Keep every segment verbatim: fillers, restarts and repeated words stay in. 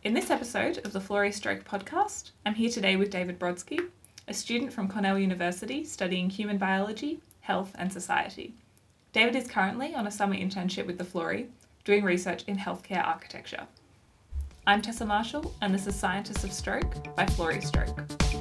In this episode of the Florey Stroke podcast, I'm here today with David Brodsky, a student from Cornell University studying human biology, health and society. David is currently on a summer internship with the Florey, doing research in healthcare architecture. I'm Tessa Marshall, and this is Scientists of Stroke by Florey Stroke.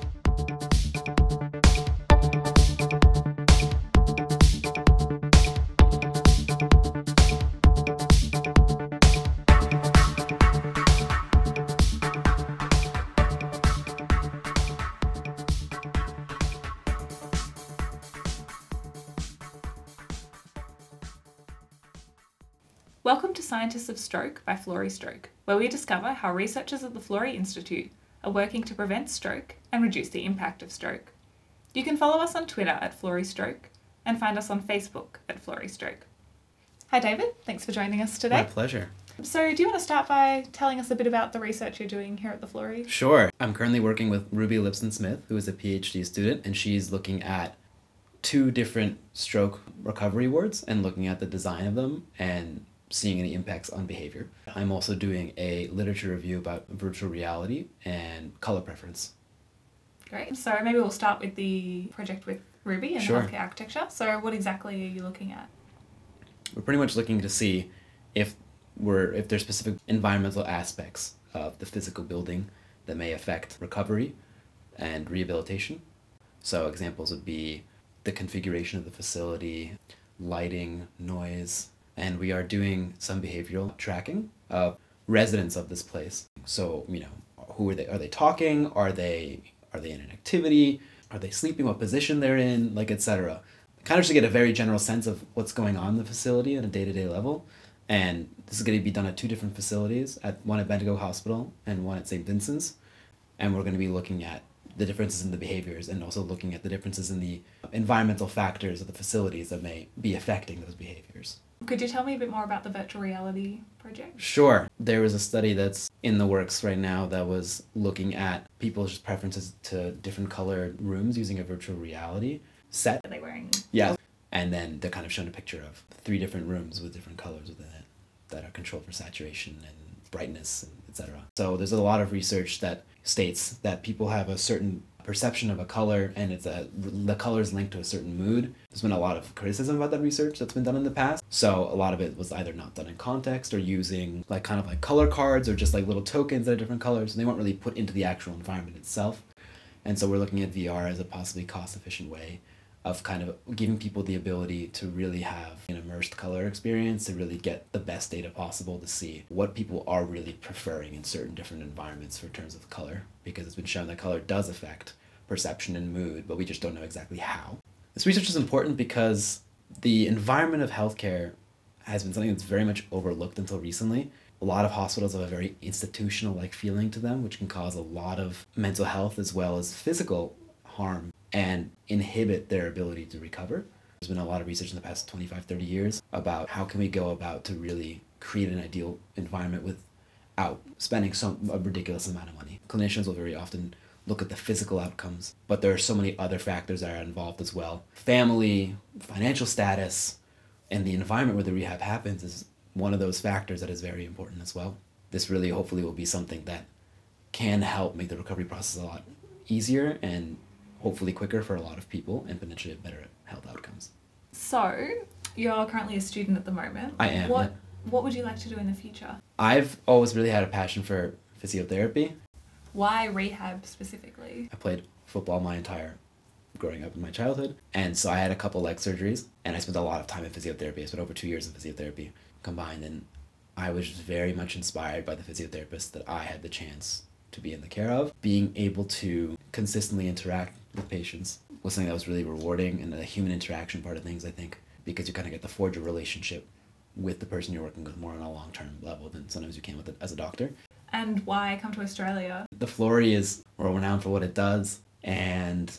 Welcome to Scientists of Stroke by Florey Stroke, where we discover how researchers at the Florey Institute are working to prevent stroke and reduce the impact of stroke. You can follow us on Twitter at Florey Stroke and find us on Facebook at Florey Stroke. Hi David, thanks for joining us today. My pleasure. So do you want to start by telling us a bit about the research you're doing here at the Florey? Sure. I'm currently working with Ruby Lipson-Smith, who is a PhD student, and she's looking at two different stroke recovery wards and looking at the design of them and seeing any impacts on behavior. I'm also doing a literature review about virtual reality and color preference. Great. So maybe we'll start with the project with Ruby and Sure. healthcare architecture. So what exactly are you looking at? We're pretty much looking to see if we're if there's specific environmental aspects of the physical building that may affect recovery and rehabilitation. So examples would be the configuration of the facility, lighting, noise, and we are doing some behavioral tracking of residents of this place. So, you know, who are they? Are they talking? Are they are they in an activity? Are they sleeping? What position they're in? Like, et cetera. Kind of just to get a very general sense of what's going on in the facility at a day-to-day level. And this is going to be done at two different facilities, at one at Bendigo Hospital and one at Saint Vincent's. And we're going to be looking at the differences in the behaviors and also looking at the differences in the environmental factors of the facilities that may be affecting those behaviors. Could you tell me a bit more about the virtual reality project? Sure. There was a study that's in the works right now that was looking at people's preferences to different colored rooms using a virtual reality set. Are they wearing? Yeah. And then they're kind of shown a picture of three different rooms with different colors within it that are controlled for saturation and brightness, and et cetera. So there's a lot of research that states that people have a certain perception of a color, and it's a the color is linked to a certain mood. There's been a lot of criticism about that research that's been done in the past. So a lot of it was either not done in context or using like kind of like color cards or just like little tokens that are different colors, and they weren't really put into the actual environment itself. And so we're looking at V R as a possibly cost-efficient way of kind of giving people the ability to really have an immersed color experience, to really get the best data possible to see what people are really preferring in certain different environments for terms of color, because it's been shown that color does affect perception and mood, but we just don't know exactly how. This research is important because the environment of healthcare has been something that's very much overlooked until recently. A lot of hospitals have a very institutional-like feeling to them, which can cause a lot of mental health as well as physical harm and inhibit their ability to recover. There's been a lot of research in the past twenty-five, thirty years about how can we go about to really create an ideal environment without spending so a ridiculous amount of money. Clinicians will very often look at the physical outcomes, but there are so many other factors that are involved as well. Family, financial status, and the environment where the rehab happens is one of those factors that is very important as well. This really hopefully will be something that can help make the recovery process a lot easier and hopefully quicker for a lot of people and potentially have better health outcomes. So, you're currently a student at the moment. I am, What yeah. What would you like to do in the future? I've always really had a passion for physiotherapy. Why rehab specifically? I played football my entire growing up in my childhood, and so I had a couple leg surgeries, and I spent a lot of time in physiotherapy. I spent over two years in physiotherapy combined, and I was just very much inspired by the physiotherapists that I had the chance to be in the care of. Being able to consistently interact with patients was something that was really rewarding, and the human interaction part of things, I think, because you kind of get to forge a relationship with the person you're working with more on a long-term level than sometimes you can with it as a doctor. And why come to Australia? The Florey is world renowned for what it does, and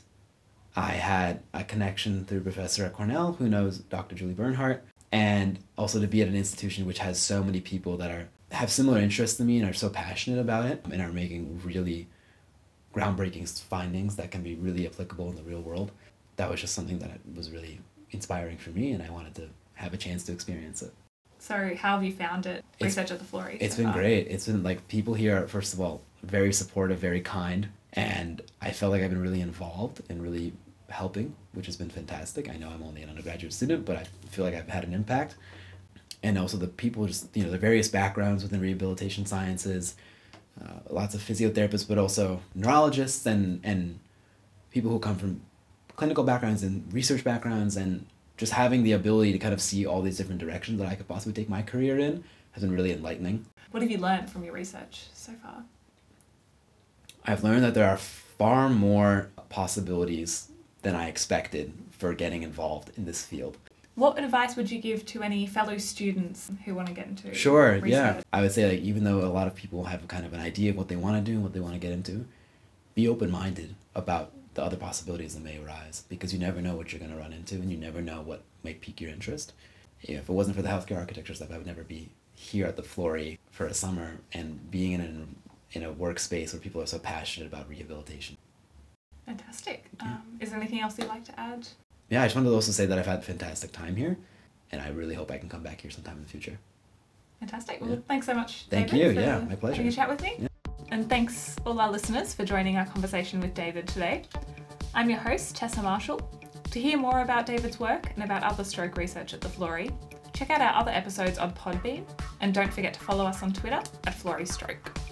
I had a connection through a professor at Cornell who knows Doctor Julie Bernhardt, and also to be at an institution which has so many people that are have similar interests to me and are so passionate about it and are making really groundbreaking findings that can be really applicable in the real world. That was just something that was really inspiring for me, and I wanted to have a chance to experience it. So how have you found it, It's- research at the Florey? It's so been far? great. It's been like people here are, first of all, very supportive, very kind. And I felt like I've been really involved and really helping, which has been fantastic. I know I'm only an undergraduate student, but I feel like I've had an impact. And also the people, just, you know, the various backgrounds within rehabilitation sciences, uh, lots of physiotherapists, but also neurologists and, and people who come from clinical backgrounds and research backgrounds, and just having the ability to kind of see all these different directions that I could possibly take my career in has been really enlightening. What have you learned from your research so far? I've learned that there are far more possibilities than I expected for getting involved in this field. What advice would you give to any fellow students who want to get into Sure, research? yeah. I would say, like, even though a lot of people have kind of an idea of what they want to do and what they want to get into, be open-minded about the other possibilities that may arise, because you never know what you're going to run into and you never know what might pique your interest. Yeah, if it wasn't for the healthcare architecture stuff, I would never be here at the Florey for a summer and being in an in a workspace where people are so passionate about rehabilitation. Fantastic. Um, is there anything else you'd like to add? Yeah, I just wanted to also say that I've had a fantastic time here, and I really hope I can come back here sometime in the future. Fantastic. Well, Yeah. thanks so much, Thank David, you. for Yeah, my pleasure. having a chat with me. Yeah. And thanks all our listeners for joining our conversation with David today. I'm your host, Tessa Marshall. To hear more about David's work and about other stroke research at the Florey, check out our other episodes on Podbean, and don't forget to follow us on Twitter at Florey Stroke.